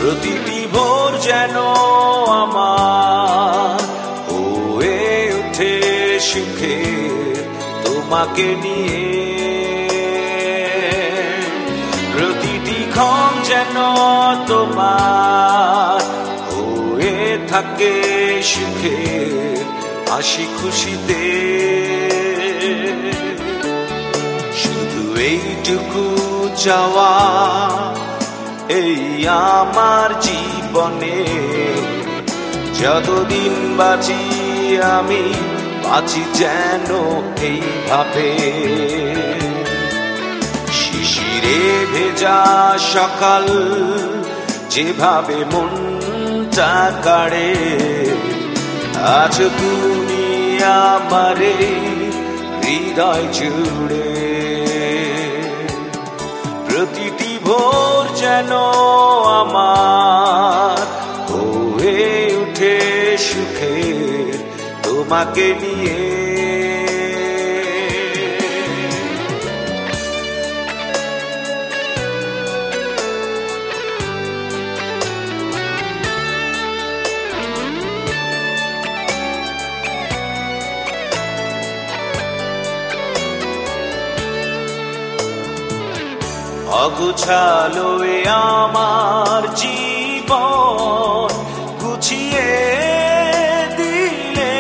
প্রতিটি ভোর যেন আমার হয়ে ওঠে সুখে তোমাকে নিয়ে, প্রতিটি ক্ষণ যেন তোমার হয়ে থাকে সুখে হাসি খুশিতে। শুধু এইটুকু চাওয়া এই আমার জীবনে, যতদিন বাঁচি আমি বাঁচি যেন এইভাবে। শিশিরে ভেজা সকাল যেভাবে মনটা কাড়ে, আছো তুমি আমারে হৃদয় জুড়ে। প্রতিটি ভোর যেন আমার হয়ে উঠে সুখে তোমাকে নিয়ে। অগুছালো আমার জীবন গুছিয়ে দিলে,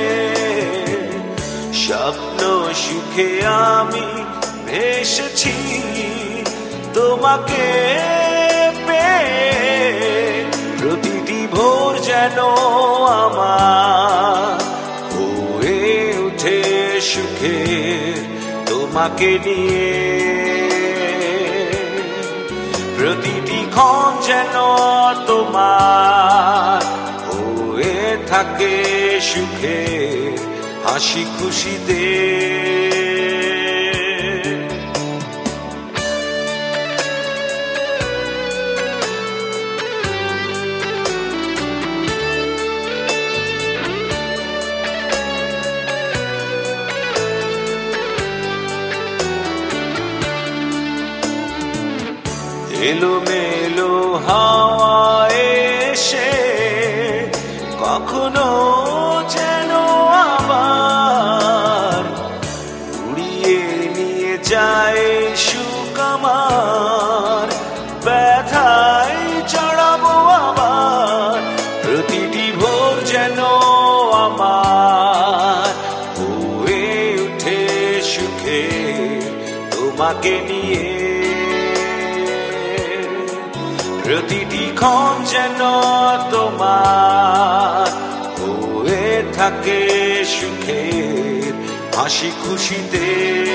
স্বপ্ন সুখে আমি ভেসেছি তোমাকে পেয়ে। প্রতিটি ভোর যেন আমার হয়ে উঠে সুখে তোমাকে নিয়ে, প্রতিটি ক্ষণ যেন তোমার হয়ে থাকে সুখে হাসি খুশিতে। এলোমেলো হাওয়া এসে কখনো যেন আবার উড়িয়ে নিয়ে যায় সুখ আমার, ব্যথায় চড়াবো আবার। প্রতিটি ভোর যেন আমার হয়ে উঠে সুখে তোমাকে নিয়ে, প্রতিটি ক্ষণ যেন তোমার হয়ে থাকে সুখে হাসি খুশিতে।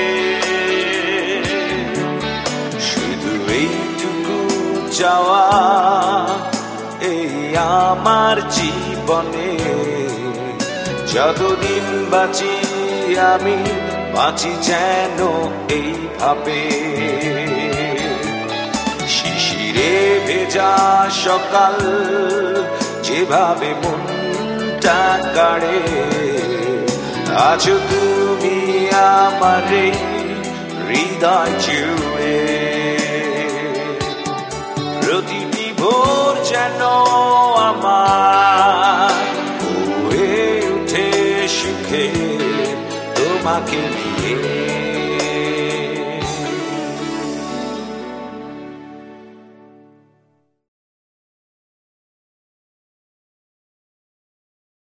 শুধু এইটুকু চাওয়া এই আমার জীবনে, যতদিন বাঁচি আমি বাঁচি যেন এইভাবে। শিশিরে ভেজা সকাল যেভাবে মনটা কাড়ে, আছো তুমি আমারে হৃদয় জুড়ে। প্রতিটি ভোর যেন